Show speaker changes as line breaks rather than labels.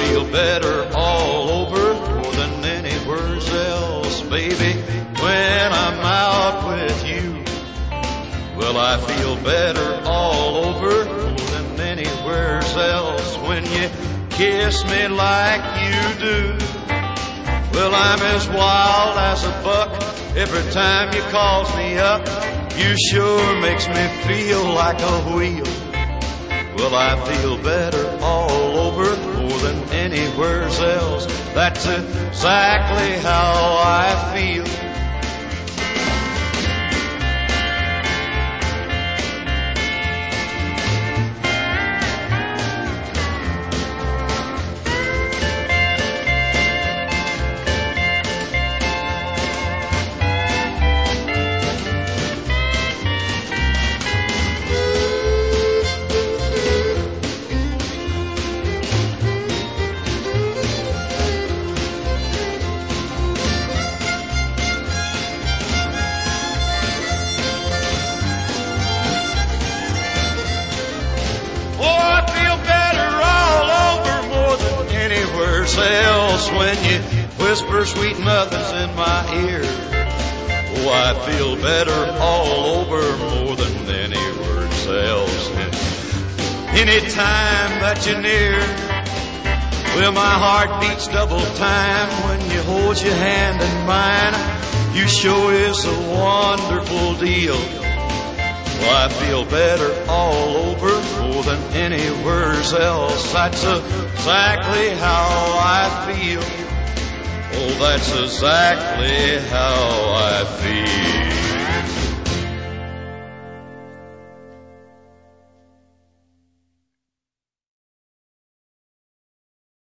feel better all over more than anywhere else, baby, when I'm out with you. Well, I feel better all over more than anywhere else when you kiss me like you do. Well, I'm as wild as a buck every time you calls me up. You sure makes me feel like a wheel. Well, I feel better all over more than anywhere else. That's exactly how I feel. Else when you whisper sweet nothings in my ear. Oh, I feel better all over more than anywhere else. Anytime that you're near, well, my heart beats double time when you hold your hand in mine. You sure is a wonderful deal. Well, I feel better all over more than anywhere else. That's exactly how I feel. Oh, that's exactly how I feel.